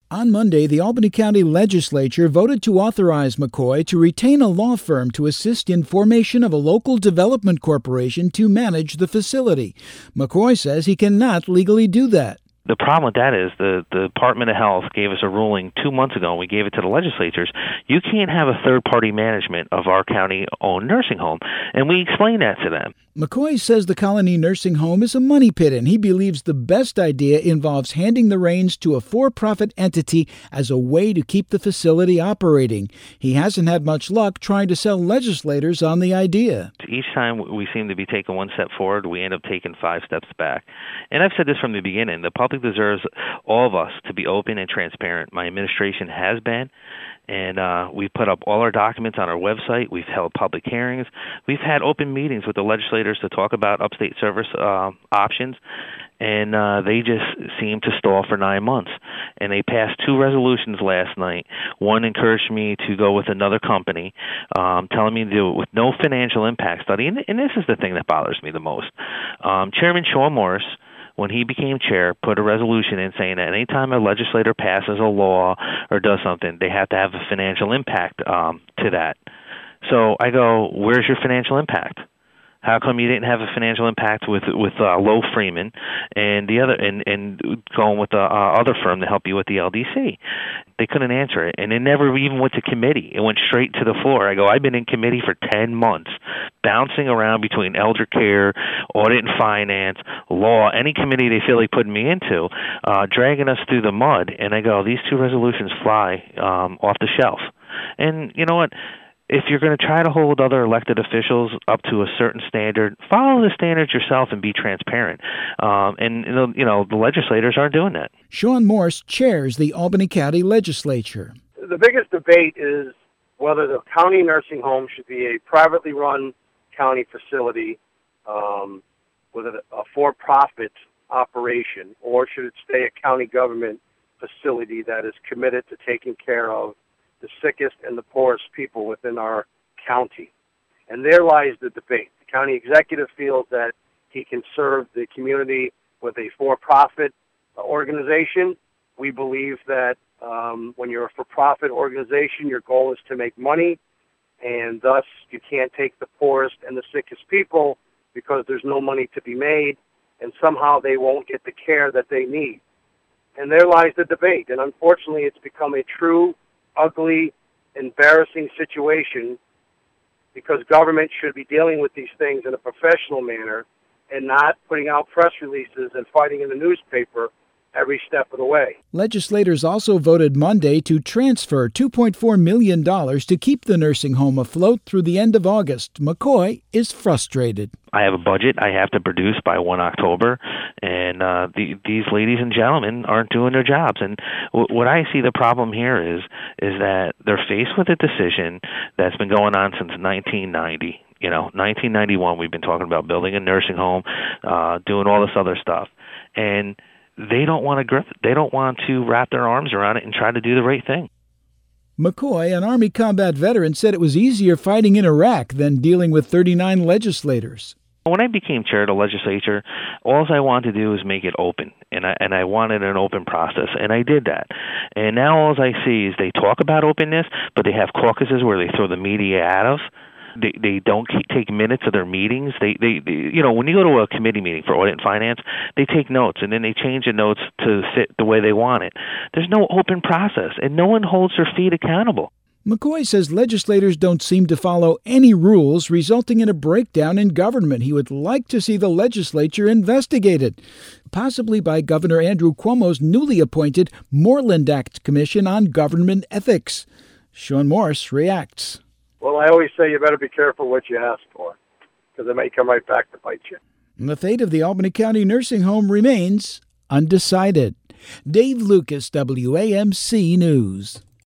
On Monday, the Albany County Legislature voted to authorize McCoy to retain a law firm to assist in formation of a local development corporation to manage the facility. McCoy says he cannot legally do that. The problem with that is the Department of Health gave us a ruling 2 months ago, and we gave it to the legislatures. You can't have a third-party management of our county-owned nursing home, and we explained that to them. McCoy says the Colony Nursing Home is a money pit, and he believes the best idea involves handing the reins to a for-profit entity as a way to keep the facility operating. He hasn't had much luck trying to sell legislators on the idea. Each time we seem to be taking one step forward, we end up taking 5 steps back. And I've said this from the beginning. The public deserves all of us to be open and transparent. My administration has been. And we've put up all our documents on our website. We've held public hearings. We've had open meetings with the legislators to talk about upstate service options. And they just seem to stall for 9 months. And they passed 2 resolutions last night. One encouraged me to go with another company, telling me to do it with no financial impact study. And this is the thing that bothers me the most. Chairman Sean Morris, when he became chair, put a resolution in saying that any time a legislator passes a law or does something, they have to have a financial impact to that. So I go, where's your financial impact? How come you didn't have a financial impact with Lowe Freeman and the other and going with the other firm to help you with the LDC? They couldn't answer it, and it never even went to committee. It went straight to the floor. I go, I've been in committee for 10 months, bouncing around between elder care, audit and finance, law, any committee they feel like putting me into, dragging us through the mud. And I go, these 2 resolutions fly off the shelf. And you know what? If you're going to try to hold other elected officials up to a certain standard, follow the standards yourself and be transparent. And the legislators aren't doing that. Sean Morse chairs the Albany County Legislature. The biggest debate is whether the county nursing home should be a privately run county facility with a for-profit operation, or should it stay a county government facility that is committed to taking care of the sickest and the poorest people within our county. And there lies the debate. The county executive feels that he can serve the community with a for-profit organization. We believe that when you're a for-profit organization, your goal is to make money, and thus you can't take the poorest and the sickest people because there's no money to be made, and somehow they won't get the care that they need. And there lies the debate. And unfortunately, it's become a true ugly, embarrassing situation because government should be dealing with these things in a professional manner and not putting out press releases and fighting in the newspaper every step of the way. Legislators also voted Monday to transfer $2.4 million to keep the nursing home afloat through the end of August. McCoy is frustrated. I have a budget I have to produce by 1 October, and these ladies and gentlemen aren't doing their jobs. And what I see the problem here is that they're faced with a decision that's been going on since 1990. 1991, we've been talking about building a nursing home, doing all this other stuff. And they don't want to grip it. They don't want to wrap their arms around it and try to do the right thing. McCoy, an Army combat veteran, said it was easier fighting in Iraq than dealing with 39 legislators. When I became chair of the legislature, all I wanted to do was make it open, and I wanted an open process, and I did that. And now all I see is they talk about openness, but they have caucuses where they throw the media at us. They don't take minutes of their meetings. They when you go to a committee meeting for audit and finance, they take notes and then they change the notes to fit the way they want it. There's no open process, and no one holds their feet accountable. McCoy says legislators don't seem to follow any rules, resulting in a breakdown in government. He would like to see the legislature investigated, possibly by Governor Andrew Cuomo's newly appointed Moreland Act Commission on Government Ethics. Sean Morse reacts. Well, I always say you better be careful what you ask for, because it may come right back to bite you. The fate of the Albany County Nursing Home remains undecided. Dave Lucas, WAMC News.